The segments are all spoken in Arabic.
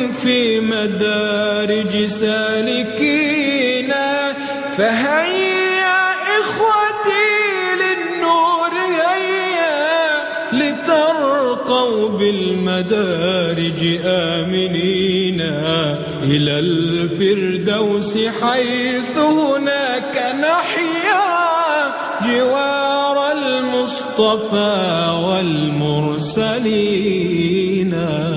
في مدارج سالكينا. فهيا إخوتي للنور هيا لترقوا بالمدارج آمنين إلى الفردوس حيث هناك نحيا جوار المصطفى والمرسلين.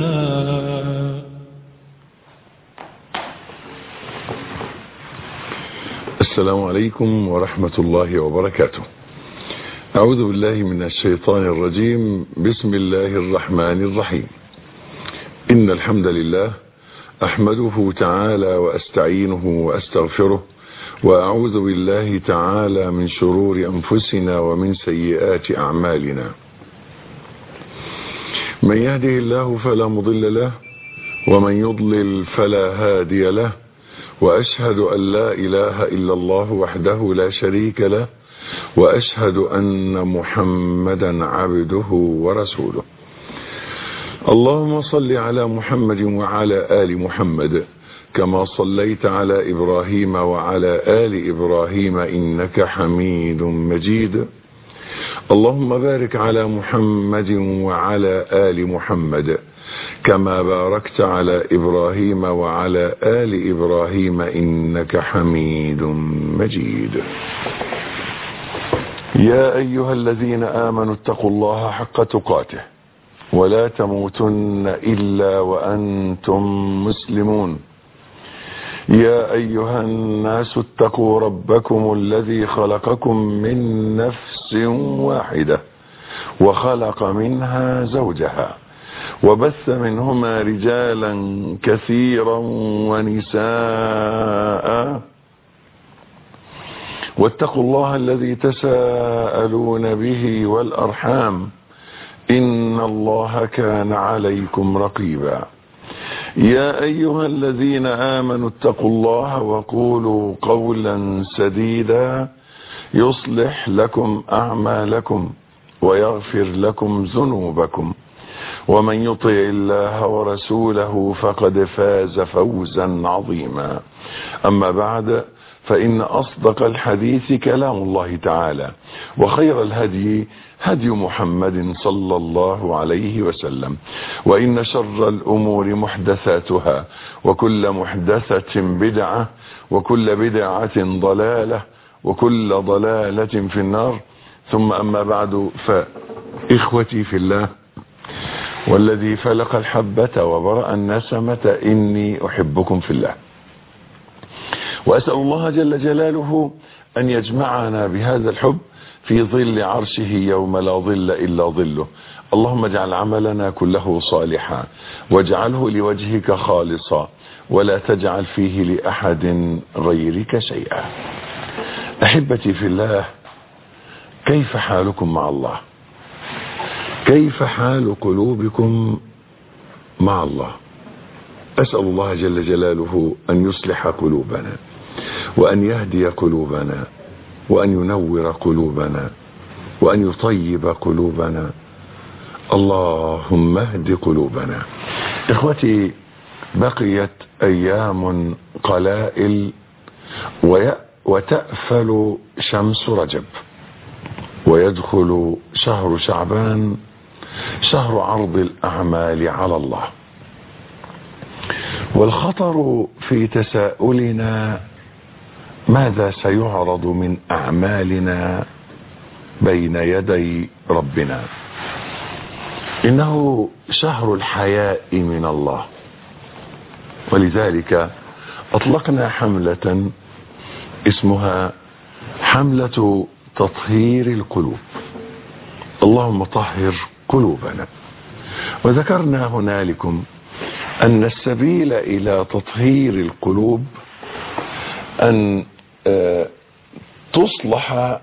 السلام عليكم ورحمة الله وبركاته. أعوذ بالله من الشيطان الرجيم. بسم الله الرحمن الرحيم. إن الحمد لله أحمده تعالى وأستعينه وأستغفره، وأعوذ بالله تعالى من شرور أنفسنا ومن سيئات أعمالنا. من يهده الله فلا مضل له، ومن يضلل فلا هادي له، وأشهد أن لا إله إلا الله وحده لا شريك له، وأشهد أن محمدا عبده ورسوله. اللهم صل على محمد وعلى آل محمد كما صليت على إبراهيم وعلى آل إبراهيم إنك حميد مجيد. اللهم بارك على محمد وعلى آل محمد كما باركت على إبراهيم وعلى آل إبراهيم إنك حميد مجيد. يا أيها الذين آمنوا اتقوا الله حق تقاته ولا تموتن إلا وأنتم مسلمون. يا أيها الناس اتقوا ربكم الذي خلقكم من نفس واحدة وخلق منها زوجها وبث منهما رجالا كثيرا ونساء، واتقوا الله الذي تساءلون به والأرحام إن الله كان عليكم رقيبا. يا أيها الذين آمنوا اتقوا الله وقولوا قولا سديدا يصلح لكم أعمالكم ويغفر لكم ذنوبكم، ومن يطع الله ورسوله فقد فاز فوزا عظيما. أما بعد، فإن أصدق الحديث كلام الله تعالى، وخير الهدي هدي محمد صلى الله عليه وسلم، وإن شر الأمور محدثاتها، وكل محدثة بدعة، وكل بدعة ضلالة، وكل ضلالة في النار. ثم أما بعد، فإخوتي في الله والذي فلق الحبة وبرأ النسمة إني أحبكم في الله، وأسأل الله جل جلاله أن يجمعنا بهذا الحب في ظل عرشه يوم لا ظل إلا ظله. اللهم اجعل عملنا كله صالحا، واجعله لوجهك خالصا، ولا تجعل فيه لأحد غيرك شيئا. أحبتي في الله، كيف حالكم مع الله؟ كيف حال قلوبكم مع الله؟ أسأل الله جل جلاله أن يصلح قلوبنا، وأن يهدي قلوبنا، وأن ينور قلوبنا، وأن يطيب قلوبنا. اللهم اهد قلوبنا. إخوتي، بقيت أيام قلائل وتأفل شمس رجب، ويدخل شهر شعبان، شهر عرض الأعمال على الله. والخطر في تساؤلنا ماذا سيعرض من أعمالنا بين يدي ربنا. إنه شهر الحياء من الله، ولذلك أطلقنا حملة اسمها حملة تطهير القلوب. اللهم طهر قلوبنا. وذكرنا هنالكم أن السبيل إلى تطهير القلوب أن تصلح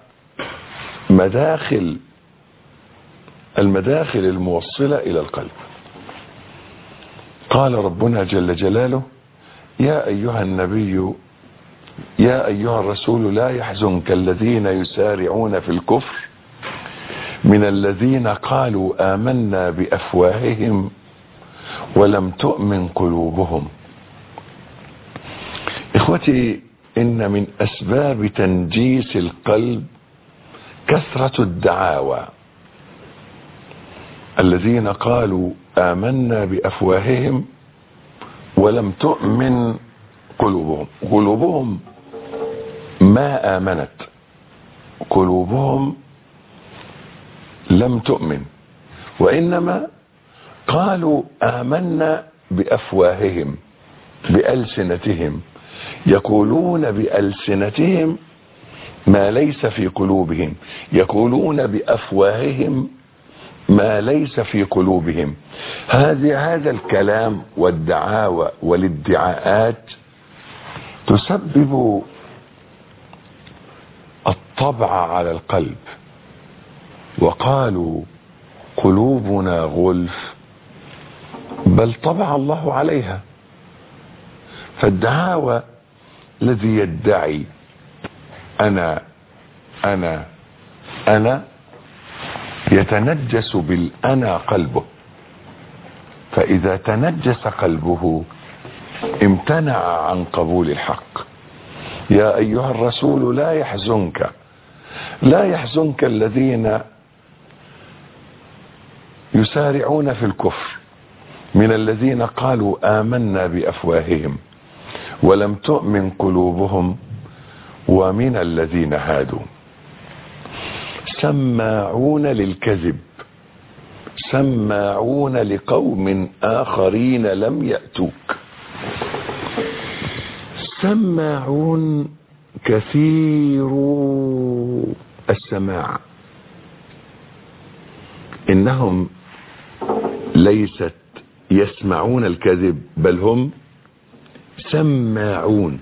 المداخل الموصلة إلى القلب. قال ربنا جل جلاله: يا أيها النبي يا أيها الرسول لا يحزنك الذين يسارعون في الكفر من الذين قالوا آمنا بأفواههم ولم تؤمن قلوبهم. إخوتي، إن من أسباب تنجيس القلب كثرة الدعاوى. الذين قالوا آمنا بأفواههم ولم تؤمن قلوبهم. قلوبهم ما آمنت، قلوبهم لم تؤمن، وإنما قالوا آمنا بأفواههم، بألسنتهم، يقولون بألسنتهم ما ليس في قلوبهم، يقولون بأفواههم ما ليس في قلوبهم. هذا الكلام والدعاوى والادعاءات تسبب الطبع على القلب. وقالوا قلوبنا غلف بل طبع الله عليها. فالدعاوى الذي يدعي أنا أنا أنا يتنجس بالأنا قلبه، فإذا تنجس قلبه امتنع عن قبول الحق. يا أيها الرسول لا يحزنك الذين يسارعون في الكفر من الذين قالوا آمنا بأفواههم ولم تؤمن قلوبهم ومن الذين هادوا سماعون للكذب سماعون لقوم آخرين لم يأتوك. سماعون كثير السماع، إنهم ليست يسمعون الكذب بل هم سماعون،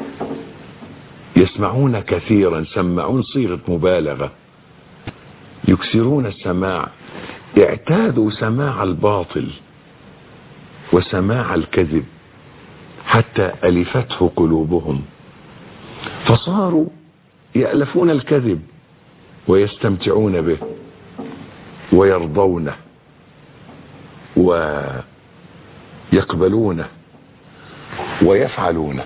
يسمعون كثيرا. سماعون صيغة مبالغة، يكثرون السماع، اعتادوا سماع الباطل وسماع الكذب حتى ألفته قلوبهم، فصاروا يألفون الكذب ويستمتعون به ويرضونه ويقبلونه ويفعلونه.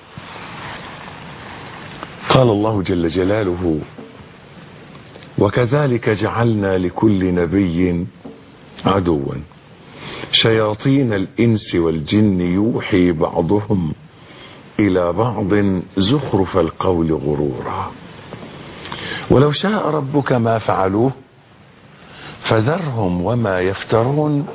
قال الله جل جلاله: وكذلك جعلنا لكل نبي عدوا شياطين الإنس والجن يوحي بعضهم إلى بعض زخرف القول غرورا ولو شاء ربك ما فعلوه فذرهم وما يفترون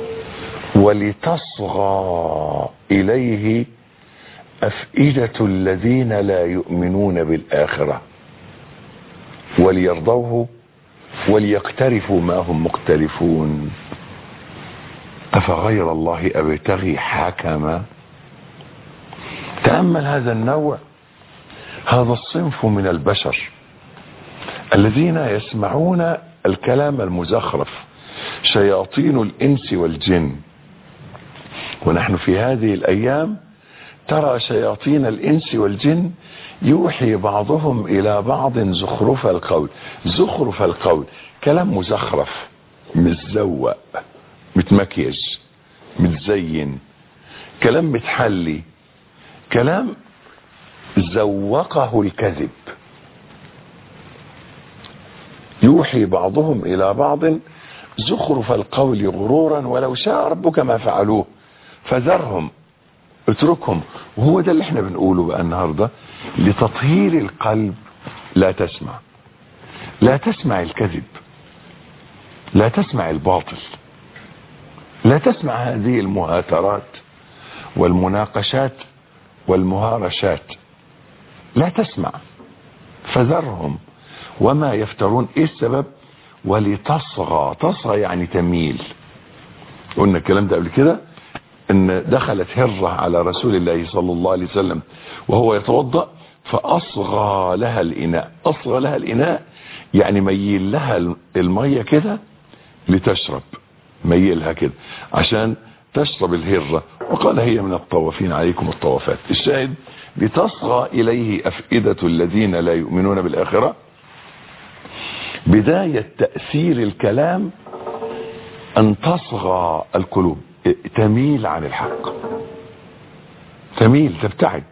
ولتصغى إليه أفئدة الذين لا يؤمنون بالآخرة وليرضوه وليقترفوا ما هم مقترفون أفغير الله أبتغي حكما. تأمل هذا النوع، هذا الصنف من البشر الذين يسمعون الكلام المزخرف، شياطين الإنس والجن. ونحن في هذه الأيام ترى شياطين الإنس والجن يوحي بعضهم إلى بعض زخرف القول. زخرف القول كلام مزخرف، متزوق، متمكيج، متزين، كلام متحلي، كلام زوقه الكذب. يوحي بعضهم إلى بعض زخرف القول غرورا ولو شاء ربك ما فعلوه فذرهم، اتركهم. وهو ده اللي احنا بنقوله بقى النهاردة. لتطهير القلب لا تسمع، لا تسمع الكذب، لا تسمع الباطل، لا تسمع هذه المهاترات والمناقشات والمهارشات، لا تسمع. فذرهم وما يفترون. ايه السبب؟ ولتصغى. تصغى يعني تميل. قلنا الكلام ده قبل كده، ان دخلت هرة على رسول الله صلى الله عليه وسلم وهو يتوضأ فأصغى لها الإناء. أصغى لها الإناء يعني ميل لها المية كده لتشرب، ميلها كده عشان تشرب الهرة. وقال هي من الطوافين عليكم الطوافات. الشاهد: لتصغى إليه أفئدة الذين لا يؤمنون بالآخرة. بداية تأثير الكلام أن تصغى القلوب. تميل عن الحق، تميل، تبتعد.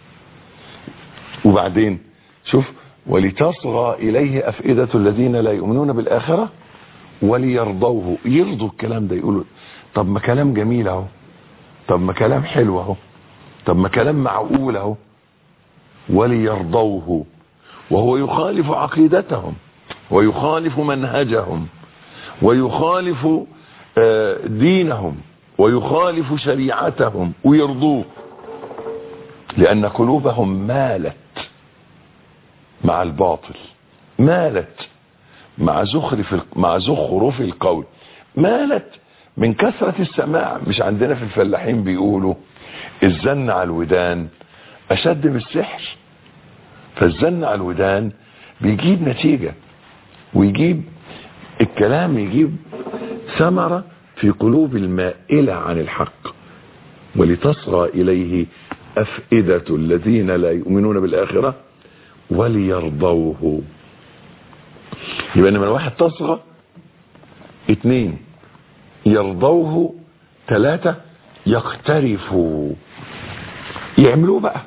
وبعدين شوف، ولتصغى إليه أفئدة الذين لا يؤمنون بالآخرة وليرضوه. يرضوا الكلام ده، يقولوا طب ما كلام جميل اهو، طب ما كلام حلو اهو، طب ما كلام معقول اهو. وليرضوه، وهو يخالف عقيدتهم ويخالف منهجهم ويخالف دينهم ويخالف شريعتهم، ويرضوه لأن قلوبهم مالت مع الباطل، مالت مع زخرف القول، مالت من كثرة السماع. مش عندنا في الفلاحين بيقولوا الزن على الودان أشد من السحر؟ فالزن على الودان بيجيب نتيجة، ويجيب الكلام، يجيب ثمرة في قلوب المائلة عن الحق. ولتصغى إليه أفئدة الذين لا يؤمنون بالآخرة وليرضوه. يبقى من واحد تصغى، 2 يرضوه، 3 يقترفوا، يعملوه بقى.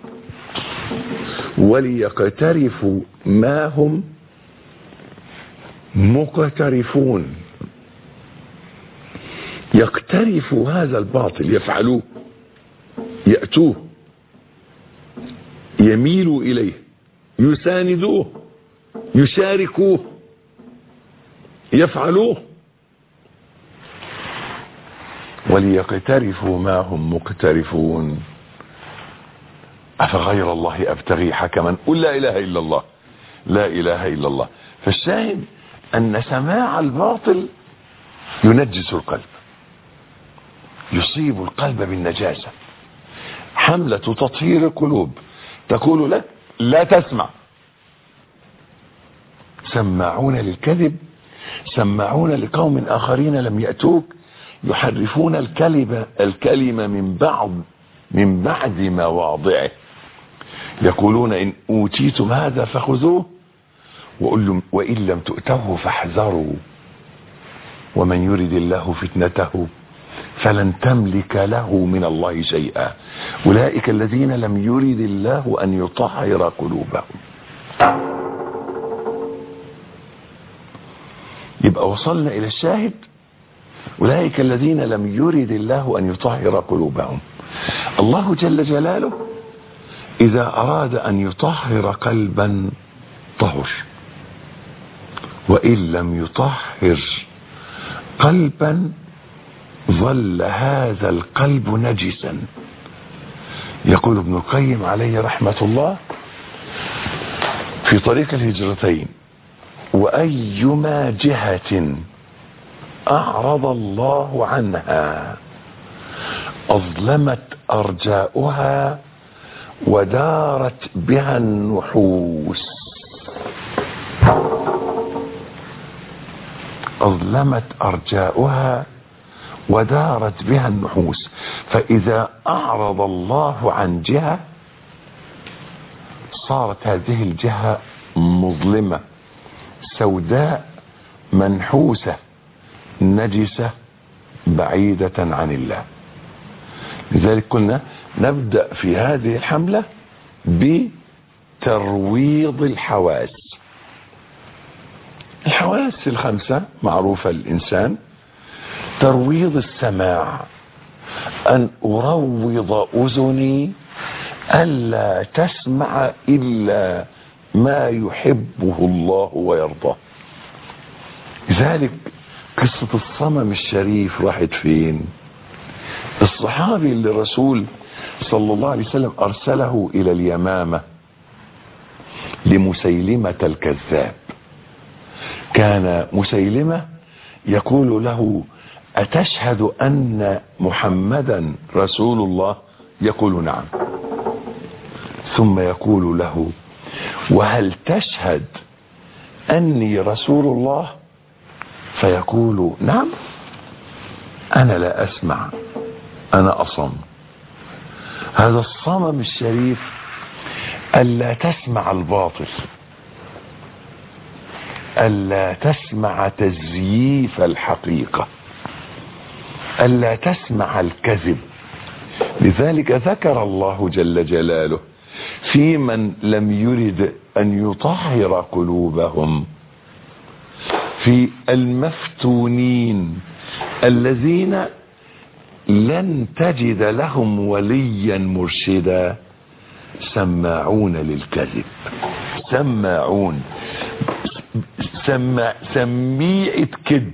وليقترفوا ما هم مقترفون، يقترفوا هذا الباطل، يفعلوه، يأتوه، يميلوا إليه، يساندوه، يشاركوه، يفعلوه. وليقترفوا ما هم مقترفون. أفغير الله أبتغي حكما؟ قل لا إله إلا الله، لا إله إلا الله. فالشاهد أن سماع الباطل ينجس القلب، يصيب القلب بالنجاسة. حملة تطهير القلوب تقول لك لا تسمع. سماعون للكذب، سماعون لقوم آخرين لم يأتوك، يحرفون الكلمة من بعد مواضعه، يقولون إن أوتيتم هذا فخذوه وإن لم تؤتوه فاحذروا ومن يرد الله فتنته فلن تملك له من الله شيئا أولئك الذين لم يرد الله أن يطهر قلوبهم. يبقى وصلنا إلى الشاهد، أولئك الذين لم يرد الله أن يطهر قلوبهم. الله جل جلاله إذا أراد أن يطهر قلبا طهر، وإن لم يطهر قلبا ظل هذا القلب نجسا. يقول ابن القيم عليه رحمة الله في طريق الهجرتين: وأيما جهة أعرض الله عنها أظلمت أرجاؤها ودارت بها النحوس. أظلمت أرجاؤها ودارت بها النحوس. فإذا أعرض الله عن جهة صارت هذه الجهة مظلمة سوداء منحوسة نجسة بعيدة عن الله. لذلك قلنا نبدأ في هذه الحملة بترويض الحواس. الحواس الخمسة معروفة للإنسان. ترويض السماع، أن أروض أذني ألا تسمع إلا ما يحبه الله ويرضاه. لذلك قصة الصمم الشريف راحت فين؟ الصحابي اللي الرسول صلى الله عليه وسلم أرسله إلى اليمامة لمسيلمة الكذاب، كان مسيلمة يقول له: أتشهد أن محمدا رسول الله؟ يقول: نعم. ثم يقول له: وهل تشهد أني رسول الله؟ فيقول: نعم. أنا لا أسمع، أنا أصم. هذا الصمم الشريف ألا تسمع الباطل، ألا تسمع تزييف الحقيقة، ألا تسمع الكذب. لذلك ذكر الله جل جلاله في من لم يرد أن يطهر قلوبهم في المفتونين الذين لن تجد لهم وليا مرشدا، سماعون للكذب. سماعون، سميعة كذب،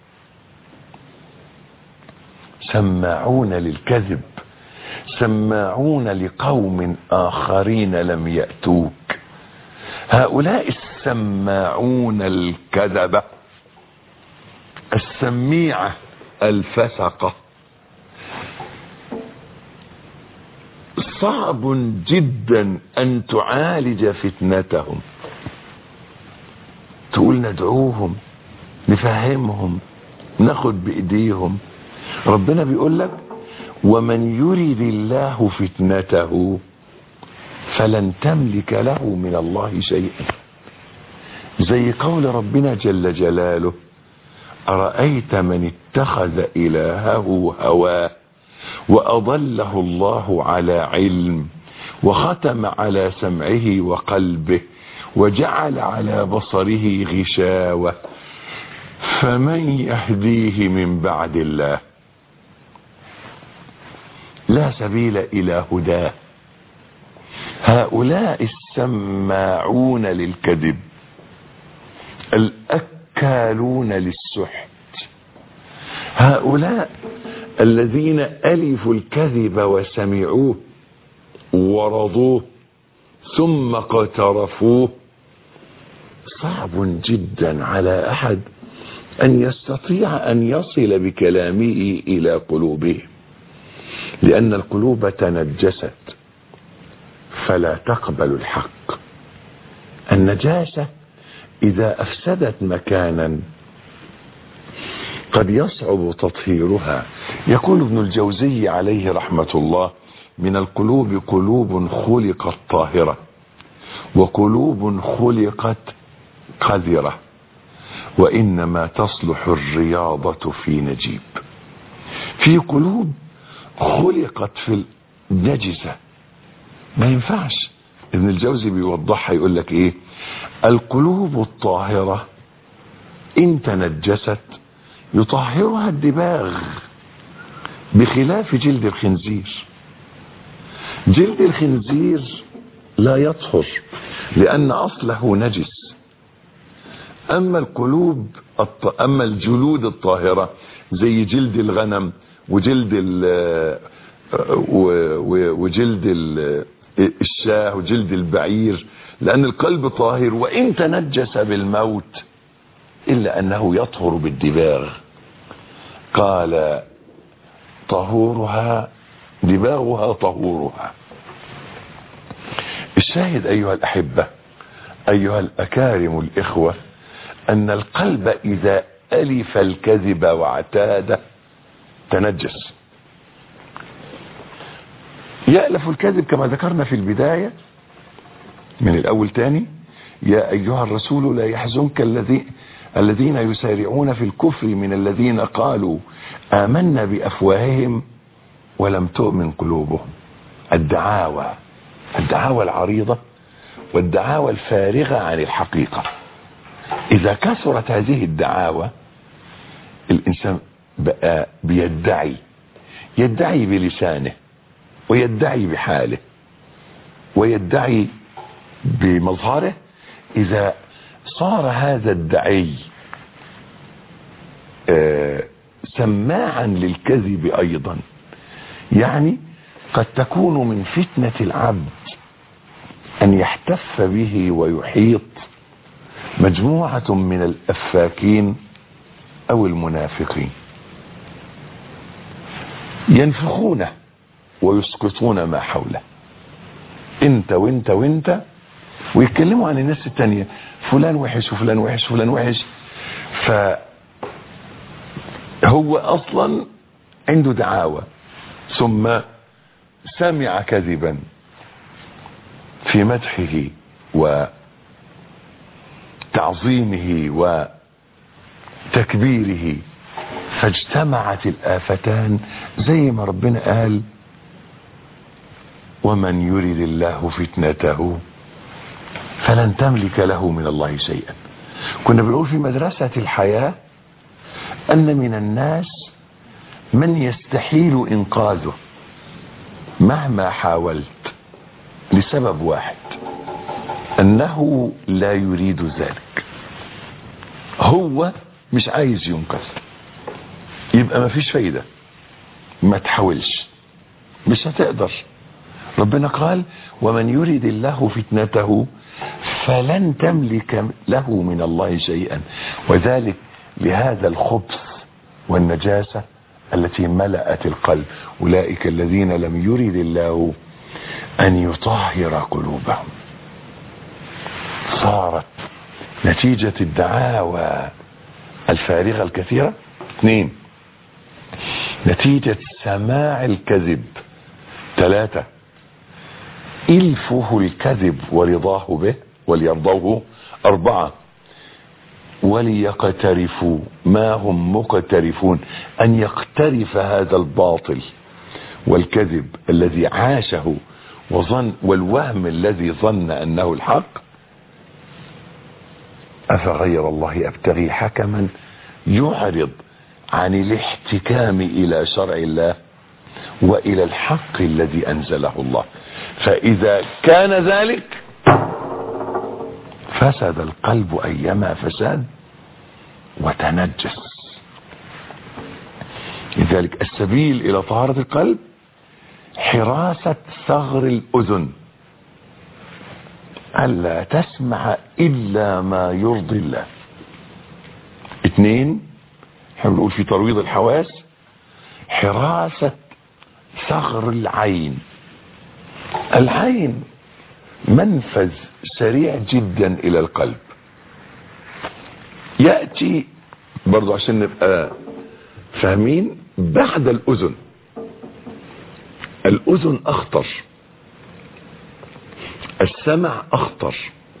سماعون للكذب، سماعون لقوم آخرين لم يأتوك. هؤلاء السماعون الكذبة، السميعة الفسقة، صعب جدا أن تعالج فتنتهم. تقول ندعوهم، نفهمهم، ناخد بإيديهم. ربنا بيقول لك ومن يريد الله فتنته فلن تملك له من الله شيئا. زي قول ربنا جل جلاله أرأيت من اتخذ إلهه هواه وأضله الله على علم وختم على سمعه وقلبه وجعل على بصره غشاوة فمن يهديه من بعد الله لا سبيل إلى هداه. هؤلاء السماعون للكذب الأكالون للسحت، هؤلاء الذين ألفوا الكذب وسمعوه ورضوه ثم اقترفوه. صعب جدا على أحد أن يستطيع أن يصل بكلامه إلى قلوبهم، لأن القلوب تنجست فلا تقبل الحق. النجاسة إذا أفسدت مكانا قد يصعب تطهيرها. يقول ابن الجوزي عليه رحمة الله من القلوب قلوب خلقت طاهرة وقلوب خلقت قذرة وإنما تصلح الرياضة في نجيب. في قلوب خلقت في النجسة ما ينفعش. ابن الجوزي بيوضحها يقول لك ايه؟ القلوب الطاهرة ان تنجست يطهرها الدباغ بخلاف جلد الخنزير. جلد الخنزير لا يطهر لأن أصله نجس. أما الجلود الطاهرة زي جلد الغنم وجلد الشاه وجلد البعير، لأن القلب طاهر وإن تنجس بالموت إلا أنه يطهر بالدباغ. قال طهورها دباغها طهورها. الشاهد أيها الأحبة أيها الأكارم الإخوة أن القلب إذا ألف الكذب واعتاد تنجس. يألف الكذب كما ذكرنا في البداية من الأول تاني: يا أيها الرسول لا يحزنك الذين يسارعون في الكفر من الذين قالوا آمنا بأفواههم ولم تؤمن قلوبهم. الدعاوى العريضة والدعاوى الفارغة عن الحقيقة. إذا كثرت هذه الدعاوى الإنسان بقى يدعي بلسانه ويدعي بحاله ويدعي بمظهره. إذا صار هذا الدعي سماعا للكذب أيضا، يعني قد تكون من فتنة العبد أن يحتف به ويحيط مجموعة من الأفاكين أو المنافقين ينفخونه ويسقطون ما حوله، انت وانت وانت، ويتكلموا عن الناس التانية، فلان وحش وفلان وحش وفلان وحش. فهو أصلا عنده دعاوى ثم سمع كذبا في مدحه وتعظيمه وتكبيره فاجتمعت الآفتان زي ما ربنا قال ومن يرد الله فتنته فلن تملك له من الله شيئا. كنا بنقول في مدرسة الحياة أن من الناس من يستحيل إنقاذه مهما حاولت لسبب واحد، أنه لا يريد ذلك، هو مش عايز ينقذ، يبقى ما فيش فايدة، ما تحاولش، مش هتقدر. ربنا قال ومن يريد الله فتنته فلن تملك له من الله شيئا، وذلك لهذا الخبث والنجاسة التي ملأت القلب. أولئك الذين لم يرد الله أن يطهر قلوبهم. صارت نتيجة الدعاوى الفارغة الكثيرة. 2 نتيجة سماع الكذب. 3 إلفه الكذب ورضاه به وليرضوه. 4 وليقترفوا ما هم مقترفون، أن يقترف هذا الباطل والكذب الذي عاشه والوهم الذي ظن أنه الحق. أفغير الله أبتغي حكما يعرض عن الاحتكام إلى شرع الله وإلى الحق الذي أنزله الله. فإذا كان ذلك فسد القلب أيما فساد وتنجس. لذلك السبيل إلى طهارة القلب حراسة ثغر الأذن، ألا تسمع إلا ما يرضي الله. 2 احنا بنقول في ترويض الحواس حراسة ثغر العين. العين منفذ سريع جدا إلى القلب، يأتي برضو عشان نبقى فاهمين بعد الأذن. الأذن أخطر، السمع أخطر،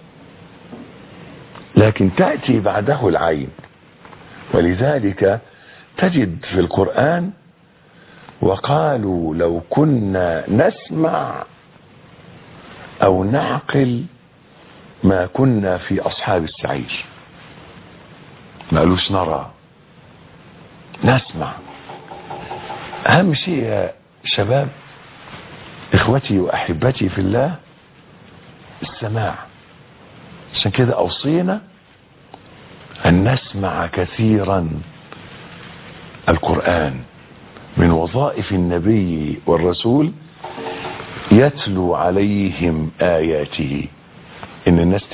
لكن تأتي بعده العين. ولذلك تجد في القرآن وقالوا لو كنا نسمع أو نعقل ما كنا في أصحاب السعير. ما قالوش نرى، نسمع. أهم شيء يا شباب إخوتي وأحبتي في الله السماع. عشان كده أوصينا أن نسمع كثيرا القرآن. من وظائف النبي والرسول يتلو عليهم آياته، إن الناس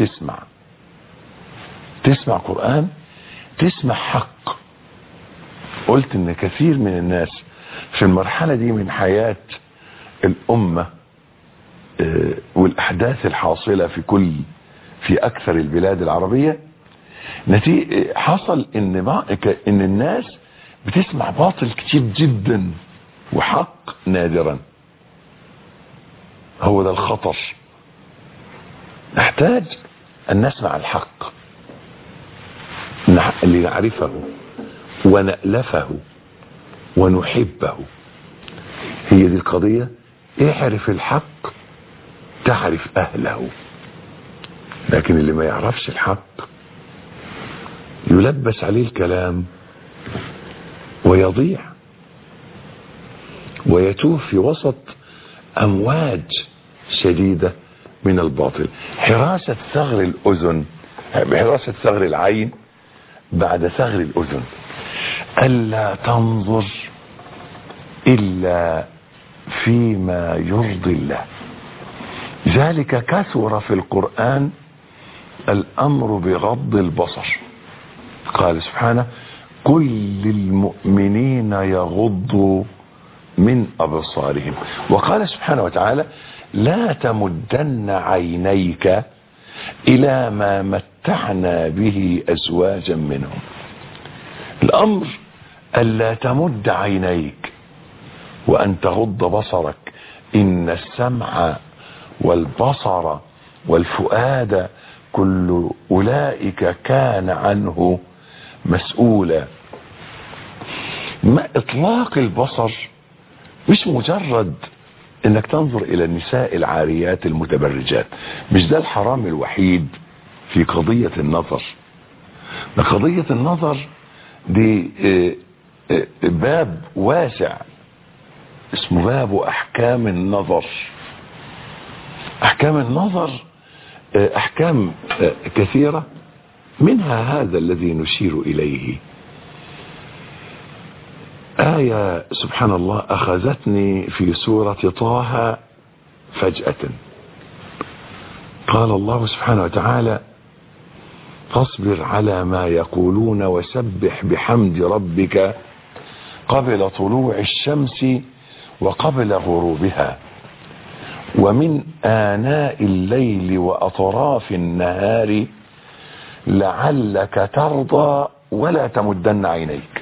تسمع قرآن، تسمع حق. قلت إن كثير من الناس في المرحلة دي من حياة الأمة والأحداث الحاصلة في أكثر البلاد العربية حصل إن الناس بتسمع باطل كتير جدا وحق نادرا. هو ده الخطر. نحتاج أن نسمع الحق لنعرفه ونألفه ونحبه. هي دي القضية. اعرف الحق تعرف أهله. لكن اللي ما يعرفش الحق يلبس عليه الكلام ويضيع ويتوه في وسط أمواج شديدة من الباطل. حراسة ثغر الأذن، حراسة ثغر العين بعد ثغر الأذن، ألا تنظر إلا فيما يرضي الله. ذلك كثر في القرآن الأمر بغض البصر. قال سبحانه قل للمؤمنين يغضوا من أبصارهم. وقال سبحانه وتعالى لا تمدن عينيك إلى ما متعنا به أزواجا منهم. الأمر ألا تمد عينيك وأن تغض بصرك. إن السمع والبصر والفؤاد كل أولئك كان عنه مسؤولا. ما اطلاق البصر مش مجرد انك تنظر الى النساء العاريات المتبرجات، مش ده الحرام الوحيد في قضية النظر. ده قضية النظر دي باب واسع اسمه باب احكام النظر. احكام النظر احكام كثيرة، منها هذا الذي نشير اليه. آية سبحان الله أخذتني في سورة طه فجأة. قال الله سبحانه وتعالى: فاصبر على ما يقولون وسبح بحمد ربك قبل طلوع الشمس وقبل غروبها ومن آناء الليل وأطراف النهار لعلك ترضى ولا تمدن عينيك.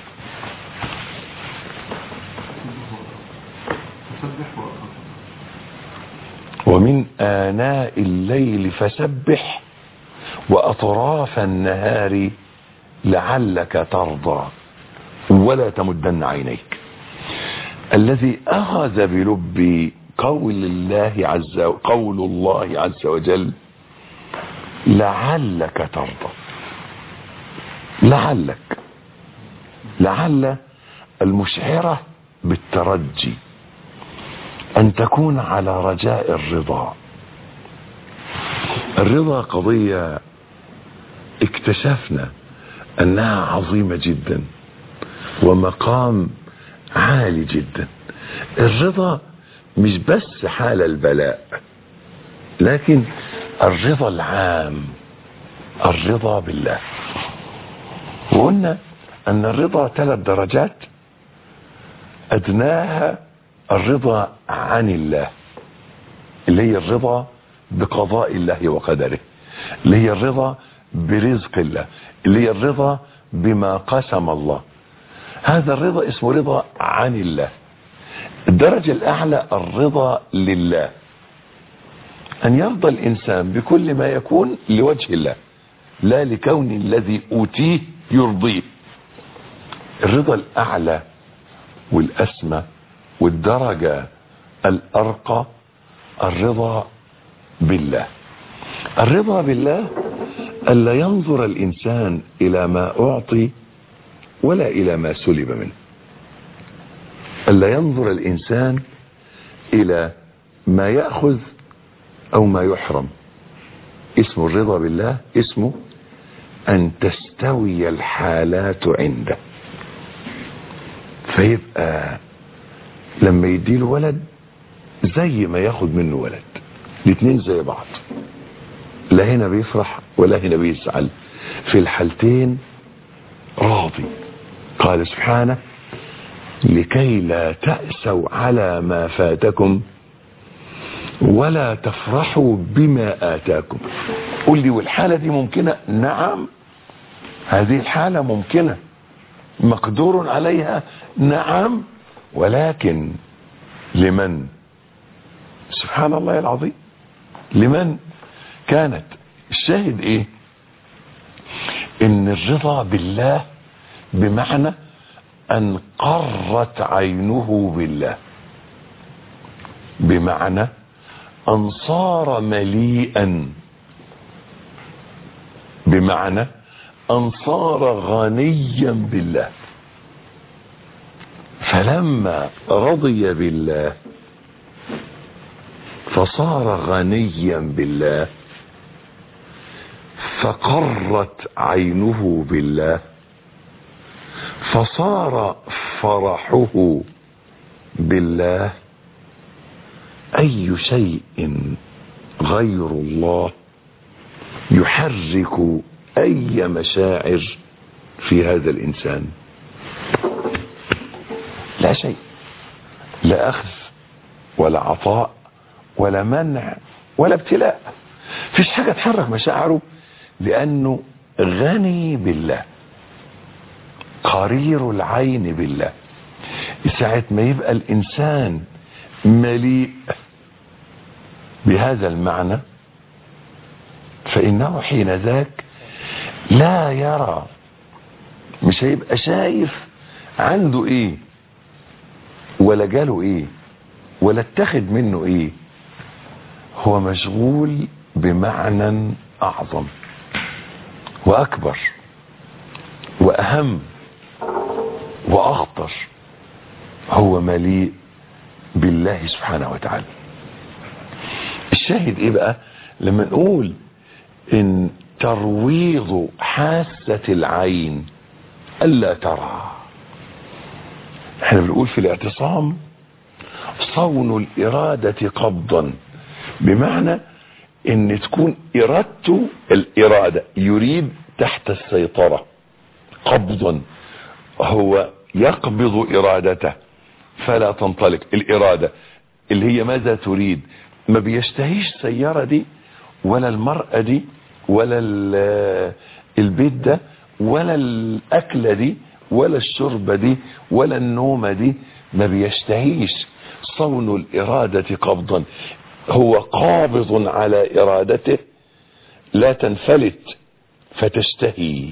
ومن آناء الليل فسبح وأطراف النهار لعلك ترضى ولا تمدن عينيك. الذي أخذ بلب قول الله عز وجل لعلك ترضى. لعل المشعرة بالترجي، أن تكون على رجاء الرضا. الرضا قضية اكتشفنا أنها عظيمة جدا ومقام عالي جدا. الرضا مش بس حال البلاء، لكن الرضا العام، الرضا بالله. وقلنا أن الرضا 3 درجات، أدناها الرضا عن الله، اللي هي الرضا بقضاء الله وقدره، اللي هي الرضا برزق الله، اللي هي الرضا بما قسم الله. هذا الرضا اسمه رضا عن الله. الدرجة الأعلى الرضا لله، أن يرضى الإنسان بكل ما يكون لوجه الله، لا لكون الذي أوتيه يرضيه. الرضا الأعلى والأسمى والدرجة الأرقى الرضا بالله. الرضا بالله ألا ينظر الإنسان إلى ما أعطي ولا إلى ما سلب منه. ألا ينظر الإنسان إلى ما يأخذ أو ما يحرم. اسم الرضا بالله اسمه أن تستوي الحالات عنده. فيبقى لما يديله ولد زي ما ياخد منه ولد، الاثنين زي بعض، لا هنا بيفرح ولا هنا بيزعل، في الحالتين راضي. قال سبحانه: لكي لا تأسوا على ما فاتكم ولا تفرحوا بما آتاكم. قل لي والحالة دي ممكنة؟ نعم، هذه الحالة ممكنة، مقدور عليها، نعم، ولكن لمن؟ سبحان الله العظيم، لمن كانت؟ الشاهد ايه؟ ان الرضا بالله بمعنى ان قرت عينه بالله، بمعنى ان صار مليئا، بمعنى ان صار غنيا بالله. فلما رضي بالله فصار غنيا بالله، فقرت عينه بالله، فصار فرحه بالله. أي شيء غير الله يحرك أي مشاعر في هذا الإنسان؟ لا شيء، لا أخذ ولا عطاء ولا منع ولا ابتلاء، فيش حاجة تحرك مشاعره، لأنه غني بالله، قرير العين بالله. ساعة ما يبقى الإنسان مليء بهذا المعنى فإنه حين ذاك لا يرى، مش هيبقى شايف عنده ايه ولا جاله ايه ولا اتخذ منه ايه، هو مشغول بمعنى اعظم واكبر واهم واخطر، هو مليء بالله سبحانه وتعالى. الشاهد ايه بقى لما نقول ان ترويض حاسة العين الا ترى؟ احنا بنقول في الاعتصام صون الارادة قبضا، بمعنى ان تكون ارادته الارادة يريد تحت السيطرة قبضا، هو يقبض ارادته فلا تنطلق. الارادة اللي هي ماذا تريد، ما بيشتهيش سيارة دي ولا المرأة دي ولا البيت ده ولا الاكلة دي ولا الشربة دي ولا النومة دي، ما بيشتهيش. صون الارادة قبضا، هو قابض على ارادته لا تنفلت فتشتهي.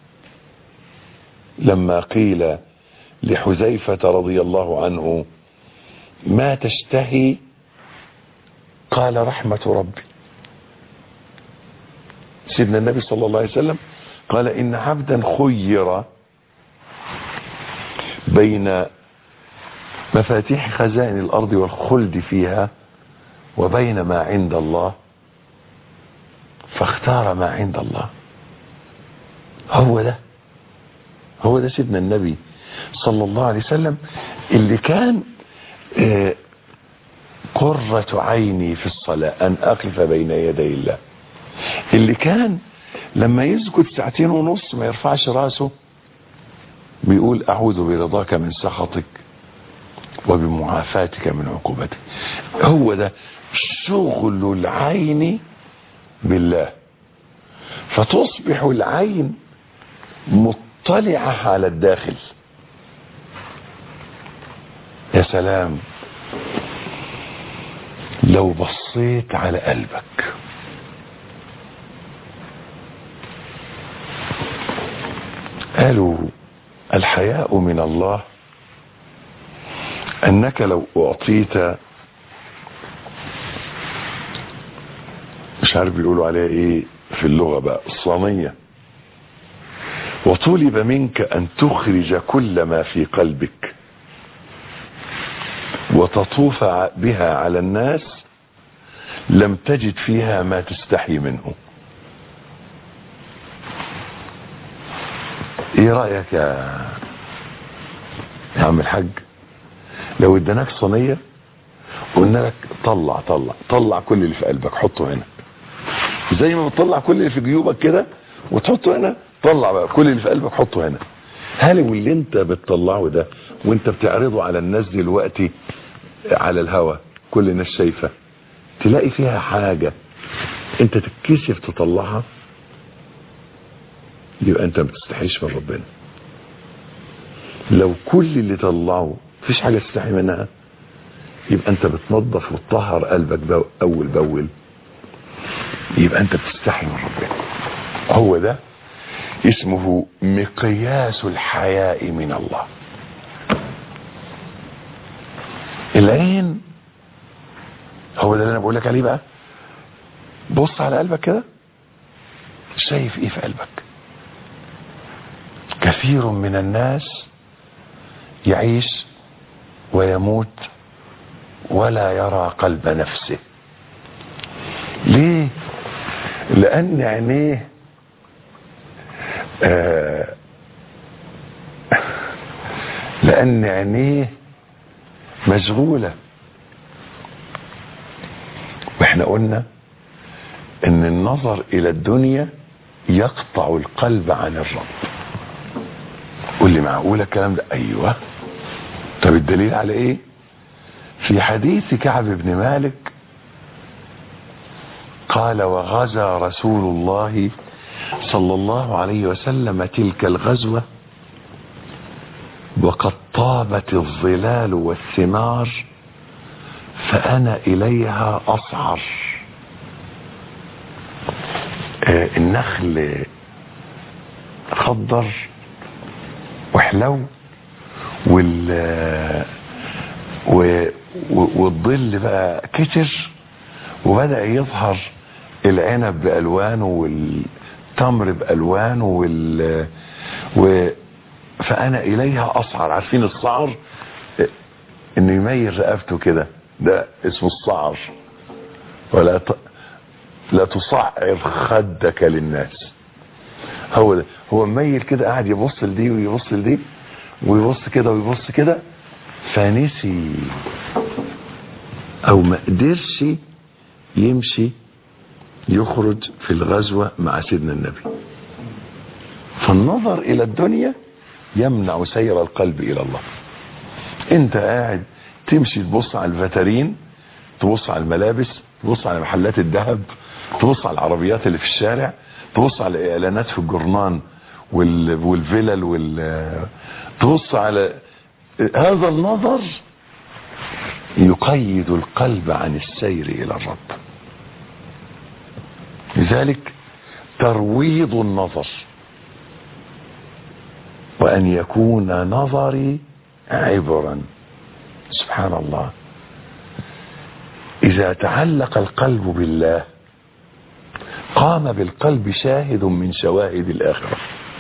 لما قيل لحذيفة رضي الله عنه ما تشتهي، قال رحمة ربي. سيدنا النبي صلى الله عليه وسلم قال إن عبدا خير بين مفاتيح خزائن الأرض والخلد فيها وبين ما عند الله فاختار ما عند الله. هو ده سيدنا النبي صلى الله عليه وسلم اللي كان قرة عيني في الصلاة أن أقف بين يدي الله، اللي كان لما يسجد 2.5 ساعة ما يرفعش راسه، بيقول أعوذ برضاك من سخطك وبمعافاتك من عقوبتك. هو ده شغل العين بالله، فتصبح العين مطلعة على الداخل. يا سلام لو بصيت على قلبك، قالوا الحياء من الله انك لو اعطيت، مش عارف بيقولوا عليها ايه في اللغة بقى، الصينية، وطلب منك ان تخرج كل ما في قلبك وتطوف بها على الناس، لم تجد فيها ما تستحي منه. ايه رأيك يا عم الحاج لو اداناك صينية قلنا لك طلع كل اللي في قلبك حطه هنا، زي ما بتطلع كل اللي في جيوبك كده وتحطه هنا، طلع بقى كل اللي في قلبك حطه هنا. هل واللي انت بتطلعه ده وانت بتعرضه على الناس دلوقتي على الهوا كل الناس شايفة، تلاقي فيها حاجة انت تتكسف تطلعها؟ يبقى انت ما بتستحيش من ربنا. لو كل اللي طلعه مفيش حاجة تستحي منها، يبقى انت بتنظف وتطهر قلبك اول باول، يبقى انت بتستحي من ربنا. هو ده اسمه مقياس الحياء من الله. العين هو ده اللي انا بقولك عليه بقى. بص على قلبك كده، شايف ايه في قلبك؟ كثير من الناس يعيش ويموت ولا يرى قلب نفسه. ليه؟ لان عينيه لان عينيه مشغولة. واحنا قلنا ان النظر الى الدنيا يقطع القلب عن الرب. قول لي معقولة الكلام ده؟ ايوه. طب الدليل على ايه؟ في حديث كعب بن مالك قال وغزا رسول الله صلى الله عليه وسلم تلك الغزوة وقد طابت الظلال والثمار فأنا إليها أصعر. النخل خضر وحلو والظل بقى كتر، وبدأ يظهر العنب بألوانه والتمر بألوانه فأنا إليها أصعر. عارفين الصعر؟ إنه يميل رقبته كده، ده اسمه الصعر. لا تصعر خدك للناس. هو ده، هو مميل كده، قاعد يبص لدي ويبص لدي ويبص كده ويبص كده، فنسي او ما قدرش يمشي يخرج في الغزوة مع سيدنا النبي. فالنظر الى الدنيا يمنع سير القلب الى الله. انت قاعد تمشي تبص على الفترين، تبص على الملابس، تبص على محلات الذهب، تبص على العربيات اللي في الشارع، تبص على الاعلانات في الجرنان والفلل تبص على هذا النظر يقيد القلب عن السير الى الرب. لذلك ترويض النظر، وان يكون نظري عبرا. سبحان الله، اذا تعلق القلب بالله قام بالقلب شاهد من شواهد الاخره.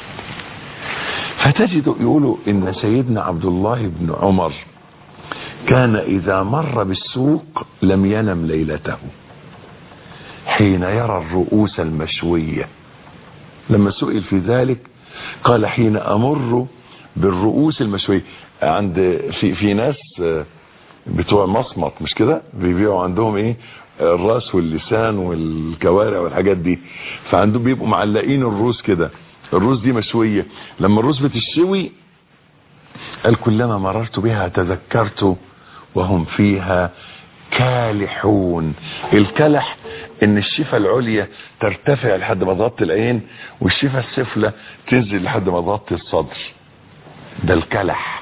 فتجد يقولوا ان سيدنا عبد الله بن عمر كان اذا مر بالسوق لم ينم ليلته حين يرى الرؤوس المشوية. لما سئل في ذلك قال حين امر بالرؤوس المشوية. عند في ناس بتوع مصمت مش كده، بيبيعوا عندهم ايه، الراس واللسان والكوارع والحاجات دي، فعندهم بيبقوا معلقين الروس كده، الروس دي مشوية. لما الروس بتشوي قال كلما مررت بها تذكرت وهم فيها كالحون. الكلح ان الشفة العليا ترتفع لحد ما تغطي العين، والشفة السفلى تنزل لحد ما تغطي الصدر، ده الكلح.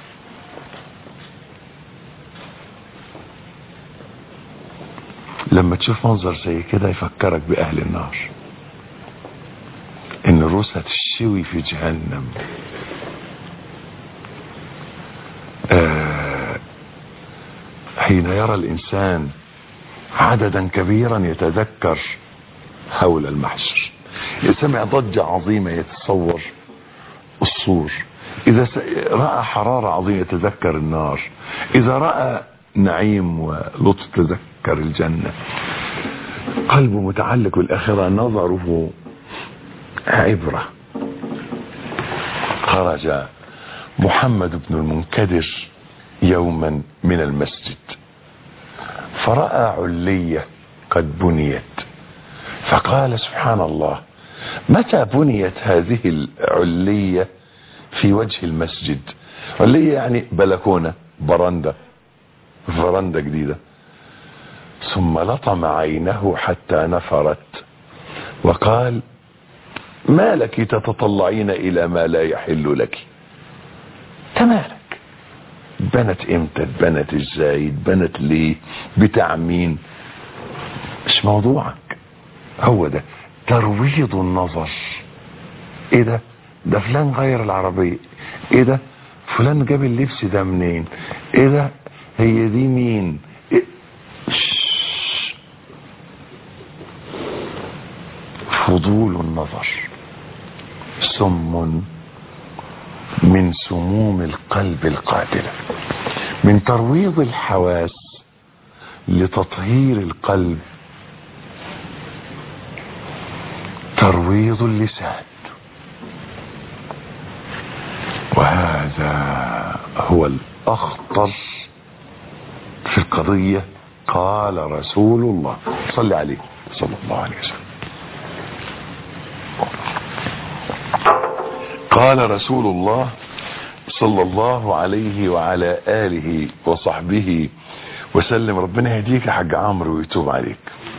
لما تشوف منظر زي كده يفكرك بأهل النار، ان الروس هتشوي في جهنم. حين يرى الانسان عددا كبيرا يتذكر حول المحشر، يسمع ضجة عظيمة يتصور الصور، اذا رأى حرارة عظيمة يتذكر النار، اذا رأى نعيم ولطف تذكر الجنة. قلبه متعلق بالآخرة، نظره عبرة. خرج محمد بن المنكدر يوما من المسجد فرأى علية قد بنيت، فقال سبحان الله، متى بنيت هذه العلية في وجه المسجد؟ علية يعني بلكونة، فرندة جديدة. ثم لطم عينه حتى نفرت وقال ما لك تتطلعين الى ما لا يحل لك؟ تمالك، بنت امتى، اتبنت ازاي، اتبنت ليه، بتاع مين، مش موضوعك. هو ده ترويض النظر. ايه ده فلان غير العربية، ايه ده فلان جاب اللبس ده منين، ايه ده هي دي مين، إيه؟ فضول النظر سم من سموم القلب القاتلة. من ترويض الحواس لتطهير القلب ترويض اللسان، وهذا هو الأخطر في القضية. قال رسول الله صلى عليه صلى الله عليه وسلم، قال رسول الله صلى الله عليه وعلى آله وصحبه وسلم. ربنا يهديك يا حاج عمرو ويتوب عليك.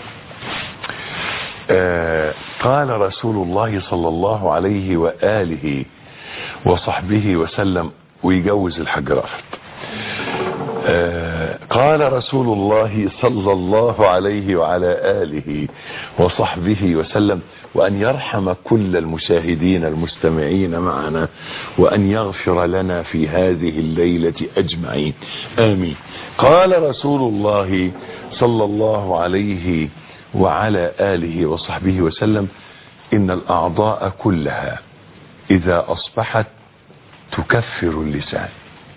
قال رسول الله صلى الله عليه وآله وصحبه وسلم، ويجوز الحاج رافت. قال رسول الله صلى الله عليه وعلى آله وصحبه وسلم، وأن يرحم كل المشاهدين المستمعين معنا، وأن يغفر لنا في هذه الليلة أجمعين، آمين. قال رسول الله صلى الله عليه وعلى آله وصحبه وسلم: إن الأعضاء كلها إذا أصبحت تكفر اللسان،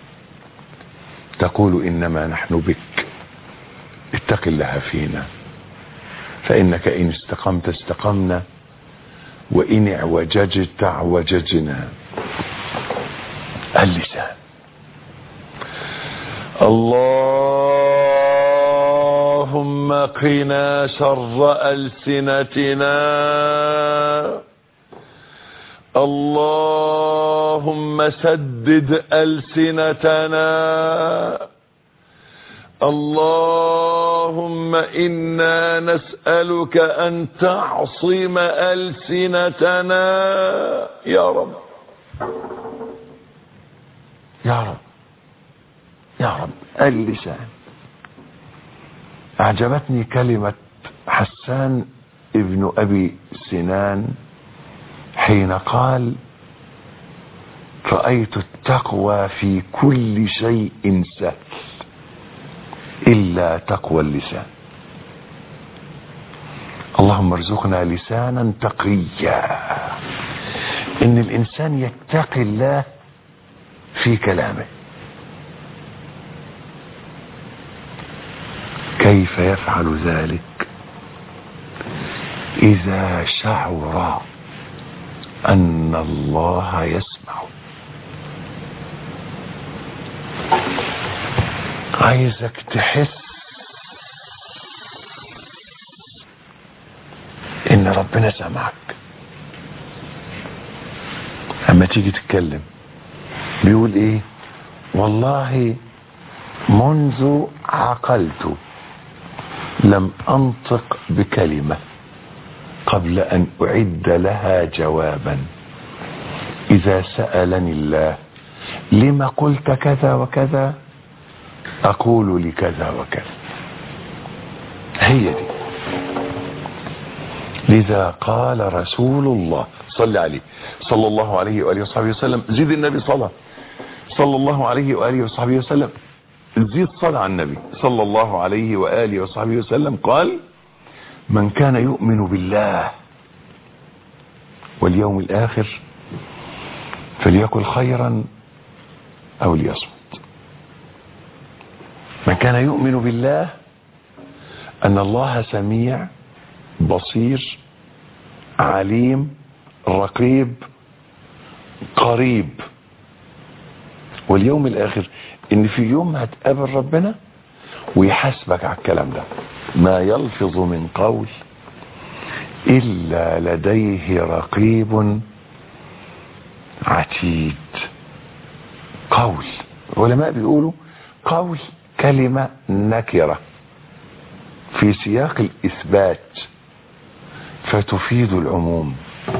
تقول إنما نحن بك، اتق الله فينا، فإنك إن استقمت استقمنا، وإن اعوججت اعوججنا. اللسان. اللهم قنا شر ألسنتنا، اللهم سدد ألسنتنا، اللهم إنا نسألك أن تعصم ألسنتنا يا رب، يا رب، يا رب. اللسان. أعجبتني كلمة حسان ابن أبي سنان حين قال: رأيت التقوى في كل شيء سهل إلا تقوى اللسان. اللهم ارزقنا لسانا تقيا، إن الإنسان يتقي الله في كلامه. كيف يفعل ذلك؟ إذا شعر أن الله يسمع. عايزك تحس إن ربنا سمعك أما تيجي تتكلم. بيقول إيه؟ والله منذ عقلت لم أنطق بكلمة قبل أن أعد لها جوابا. إذا سألني الله لما قلت كذا وكذا أقول لكذا وكذا. هي دي. لذا قال رسول الله صلى عليه صلى الله عليه وآله وصحبه وسلم، زيد النبي صلى الله عليه وآله وصحبه وسلم، زيد صلى على النبي صلى الله عليه وآله وصحبه وسلم. قال: من كان يؤمن بالله واليوم الآخر فليقل خيرا أو ليصمت. من كان يؤمن بالله أن الله سميع بصير عليم رقيب قريب، واليوم الآخر إن في يوم هتقابل ربنا ويحاسبك على الكلام ده. ما يلفظ من قول إلا لديه رقيب عتيد. قول، العلماء بيقولوا قول كلمة نكرة في سياق الإثبات فتفيد العموم.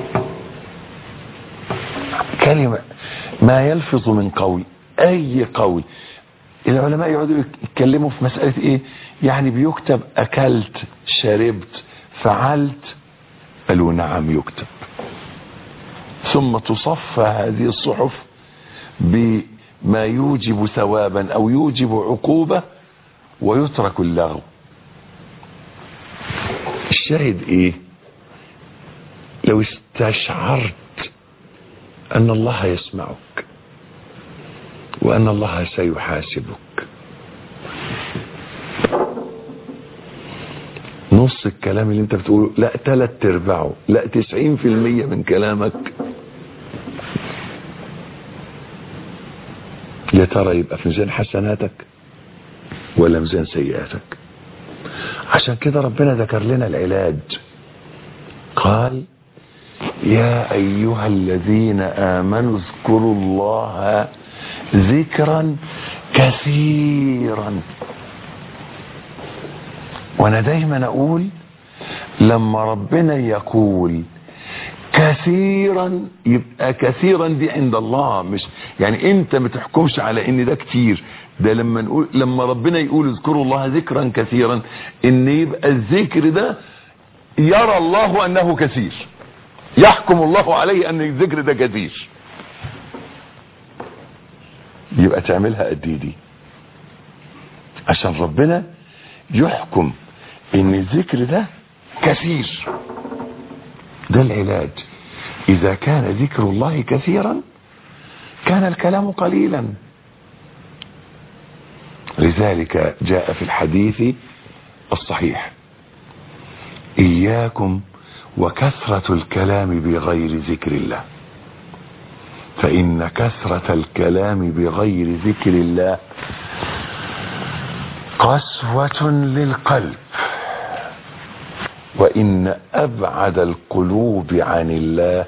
كلمة ما يلفظ من قول، أي قول. العلماء يقعدوا يتكلموا في مسألة إيه؟ يعني بيكتب أكلت شربت فعلت، قالوا نعم يكتب، ثم تصفى هذه الصحف بما يوجب ثوابا أو يوجب عقوبة ويترك اللغو. الشاهد إيه؟ لو استشعرت أن الله يسمعك وأن الله سيحاسبك، نص الكلام اللي انت بتقوله، لا 3/4، لا 90% من كلامك، يا ترى يبقى في ميزان حسناتك ولا ميزان سيئاتك. عشان كده ربنا ذكر لنا العلاج. قال: يا أيها الذين آمنوا اذكروا الله ذكرا كثيرا. وانا دايما اقول لما ربنا يقول كثيرا، يبقى كثيرا دي عند الله، مش يعني انت ما تحكمش على ان ده كتير. ده لما ربنا يقول اذكروا الله ذكرا كثيرا، ان يبقى الذكر ده يرى الله انه كثير، يحكم الله عليه ان الذكر ده كثير. يبقى تعملها قد ايه دي عشان ربنا يحكم ان الذكر ده كثير. ده العلاج. اذا كان ذكر الله كثيرا كان الكلام قليلا. لذلك جاء في الحديث الصحيح: اياكم وكثرة الكلام بغير ذكر الله، فإن كثرة الكلام بغير ذكر الله قسوة للقلب، وإن أبعد القلوب عن الله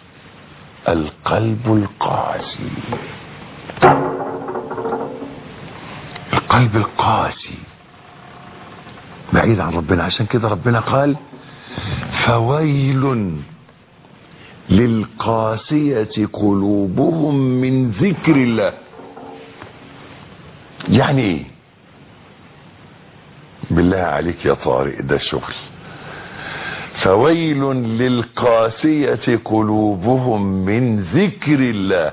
القلب القاسي. القلب القاسي بعيد عن ربنا. عشان كده ربنا قال: فويل للقاسية قلوبهم من ذكر الله. يعني ايه؟ بالله عليك يا طارق، ده شغل. فويل للقاسية قلوبهم من ذكر الله.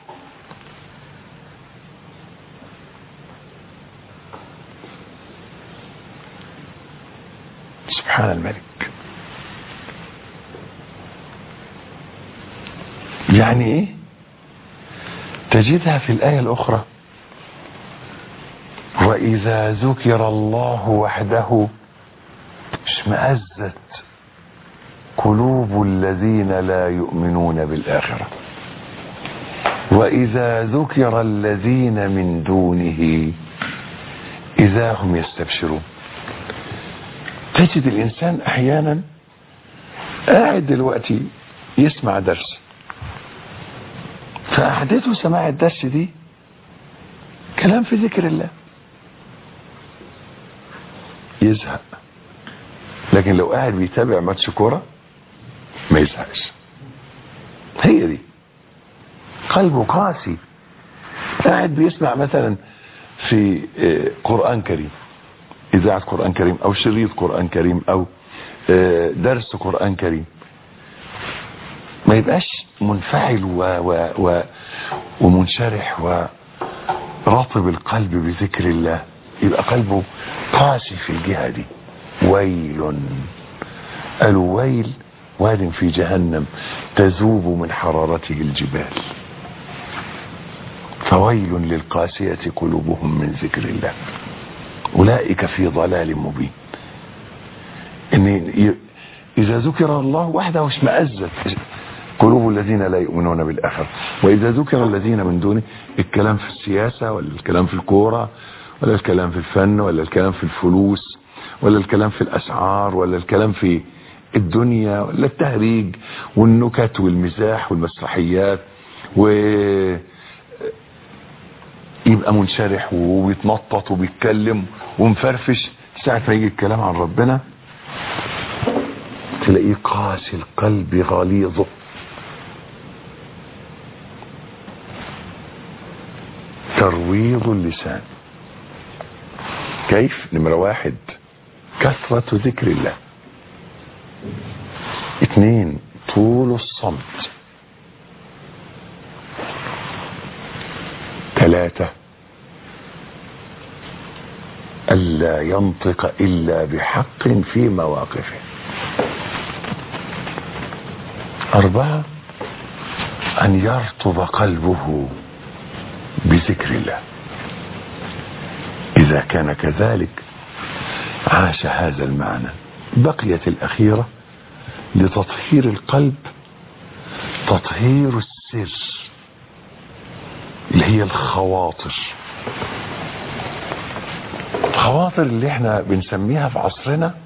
سبحان الملك. يعني ايه؟ تجدها في الآية الأخرى: وإذا ذكر الله وحده اشمأزت قلوب الذين لا يؤمنون بالآخرة، وإذا ذكر الذين من دونه إذا هم يستبشرون. تجد الإنسان أحيانا قاعد دلوقتي يسمع درس، فأحدثه سماع الدرس دي كلام في ذكر الله، يزهق. لكن لو قاعد بيتابع ماتش كوره ما يزهقش. هي دي قلبه قاسي. قاعد بيسمع مثلا في قرآن كريم، إذاعة قرآن كريم أو شريط قرآن كريم أو درس قرآن كريم، ما يبقاش منفعل ومنشرح ورطب القلب بذكر الله، يبقى قلبه قاسي في الجهة دي. ويل، قالوا ويل واد في جهنم تذوب من حرارته الجبال. فويل للقاسية قلوبهم من ذكر الله أولئك في ضلال مبين. إن إذا ذكر الله وحده اشمأزت قلوب الذين لا يؤمنون بالآخرة، وإذا ذكر الذين من دونه، الكلام في السياسة ولا الكلام في الكورة ولا الكلام في الفن ولا الكلام في الفلوس ولا الكلام في الأسعار ولا الكلام في الدنيا ولا التهريج والنكت والمزاح والمسرحيات، ويبقى منشرح وبيتنطط وبيتكلم ومفرفش. ساعة ما يجي الكلام عن ربنا تلاقيه قاسي القلب غليظه. ترويض اللسان. كيف؟ نمرة 1 كثرة ذكر الله. 2 طول الصمت. 3 ألا ينطق إلا بحق في مواقفه. 4 أن يرطب قلبه بذكر الله. إذا كان كذلك عاش هذا المعنى. بقيت الأخيرة لتطهير القلب تطهير السر، اللي هي الخواطر. الخواطر اللي احنا بنسميها في عصرنا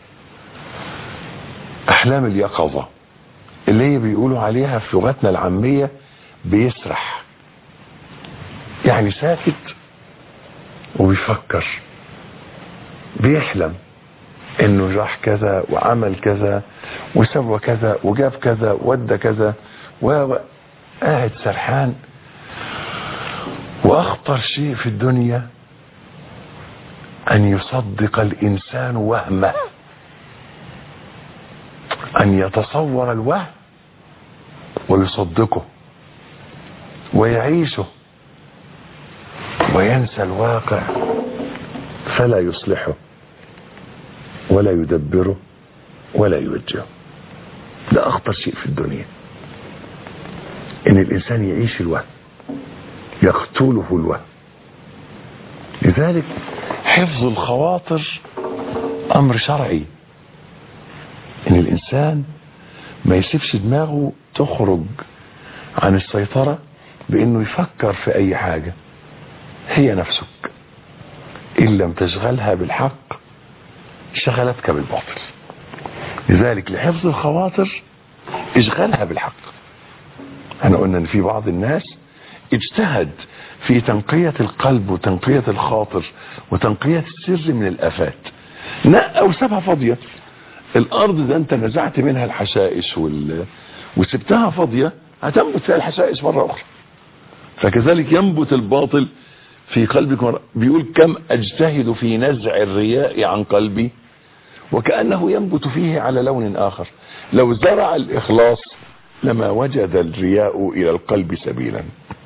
أحلام اليقظة، اللي هي بيقولوا عليها في لغتنا العامية بيسرح، يعني ساكت وبيفكر، بيحلم انه راح كذا وعمل كذا وسوى كذا وجاب كذا ودى كذا وقاعد سرحان. واخطر شيء في الدنيا ان يصدق الانسان وهمه، ان يتصور الوهم ويصدقه ويعيشه وينسى الواقع فلا يصلحه ولا يدبره ولا يوجهه. ده اخطر شيء في الدنيا، ان الانسان يعيش الوهم، يقتله الوهم. لذلك حفظ الخواطر امر شرعي، ان الانسان ما يسيبش دماغه تخرج عن السيطرة بانه يفكر في اي حاجة. هي نفسك ان لم تشغلها بالحق شغلتك بالباطل. لذلك لحفظ الخواطر اشغلها بالحق. احنا قلنا ان في بعض الناس اجتهد في تنقية القلب وتنقية الخاطر وتنقية السر من الافات، نقى وسابها فاضية. الارض ده انت نزعت منها الحشائش وسبتها فاضية، هتنبت فيها الحشائش مرة اخرى. فكذلك ينبت الباطل في قلبك مرة. بيقول كم اجتهد في نزع الرياء عن قلبي وكأنه ينبت فيه على لون اخر. لو زرع الاخلاص لما وجد الرياء الى القلب سبيلا.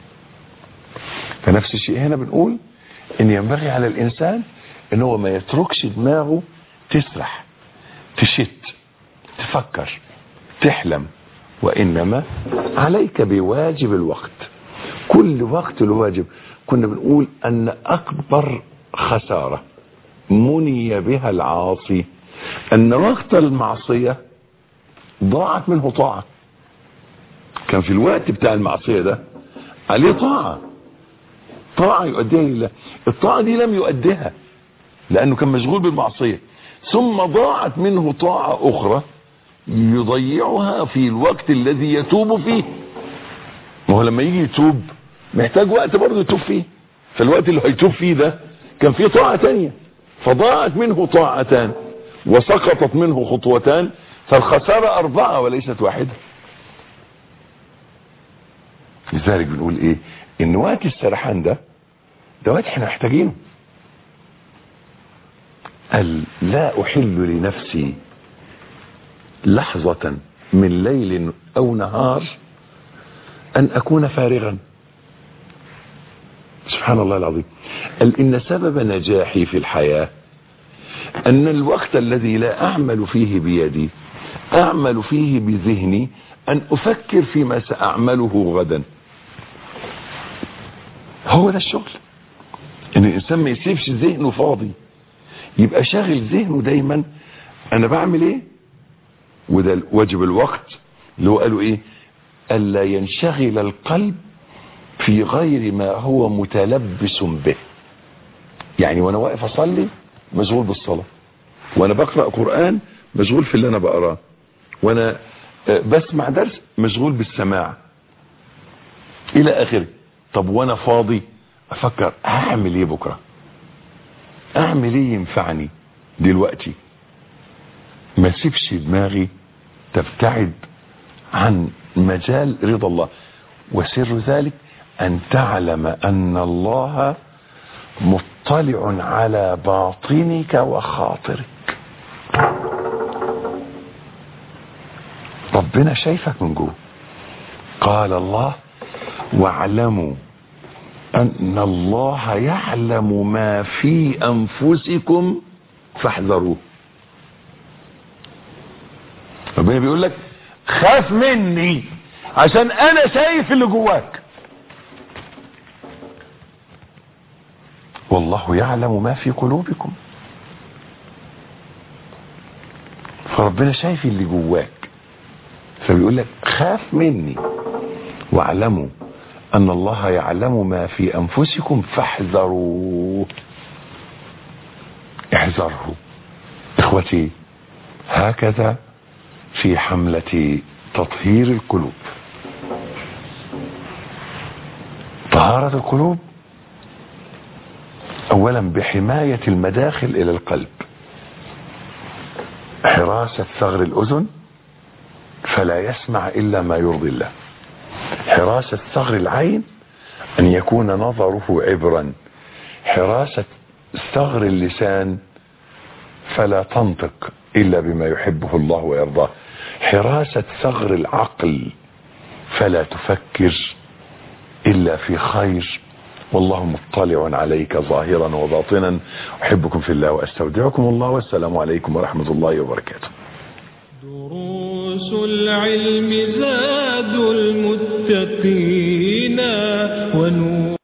فنفس الشيء هنا بنقول ان ينبغي على الانسان ان هو ما يتركش دماغه تسرح، تشت، تفكر، تحلم، وانما عليك بواجب الوقت. كل وقت له واجب. كنا بنقول ان اكبر خسارة مني بها العاصي ان وقت المعصية ضاعت منه طاعة. كان في الوقت بتاع المعصية ده عليه طاعة يؤديها لله، الطاعة دي لم يؤديها لانه كان مشغول بالمعصية، ثم ضاعت منه طاعة اخرى يضيعها في الوقت الذي يتوب فيه. ما هو لما يجي يتوب محتاج وقت برضه يتوب فيه، فالوقت اللي هيتوب فيه ده كان فيه طاعة تانية، فضاعت منه طاعتان وسقطت منه خطوتان، فالخسارة 4 وليست واحدة. لذلك بنقول ايه؟ ان وقت السرحان ده وقت احنا محتاجينه. قال لا احل لنفسي لحظة من ليل او نهار ان اكون فارغا. سبحان الله العظيم. قال ان سبب نجاحي في الحياة ان الوقت الذي لا اعمل فيه بيدي اعمل فيه بذهني، ان افكر فيما ساعمله غدا. هو ده الشغل، ان الانسان ما يسيبش ذهنه فاضي، يبقى شاغل ذهنه دايما انا بعمل ايه. وده واجب الوقت اللي هو قالوا ايه؟ الا ينشغل القلب في غير ما هو متلبس به. يعني وانا واقف اصلي مشغول بالصلاة، وانا بقرأ قرآن مشغول في اللي انا بقراه، وانا بسمع درس مشغول بالسماع الى اخره. طب وانا فاضي افكر هعمل ايه بكرة، اعمل ايه ينفعني دلوقتي. ما سيبش دماغي تبتعد عن مجال رضا الله. وسر ذلك ان تعلم ان الله مطلع على باطنك وخاطرك. ربنا شايفك من جوه. قال الله واعلموا ان الله يعلم ما في انفسكم فاحذروه. ربنا بيقول لك خاف مني عشان انا شايف اللي جواك. والله يعلم ما في قلوبكم. فربنا شايف اللي جواك، فبيقول لك خاف مني واعلموا ان الله يعلم ما في انفسكم فاحذروه. احذره. اخوتي هكذا في حملة تطهير القلوب. طهارة القلوب اولا بحماية المداخل الى القلب. حراسة ثغر الأذن فلا يسمع إلا ما يرضي الله. حراسة ثغر العين أن يكون نظره عبرا. حراسة ثغر اللسان فلا تنطق إلا بما يحبه الله ويرضاه. حراسة ثغر العقل فلا تفكر إلا في خير، والله مطلع عليك ظاهرا وباطنا. أحبكم في الله وأستودعكم الله، والسلام عليكم ورحمة الله وبركاته. دروس العلم زاد المتقين ونور